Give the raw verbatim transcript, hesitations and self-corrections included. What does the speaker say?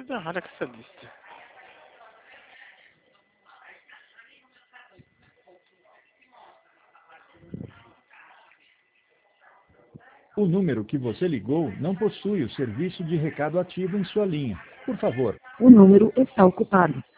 coisa rara com essa lista. O número que você ligou não possui o serviço de recado ativo em sua linha. Por favor. O número está ocupado.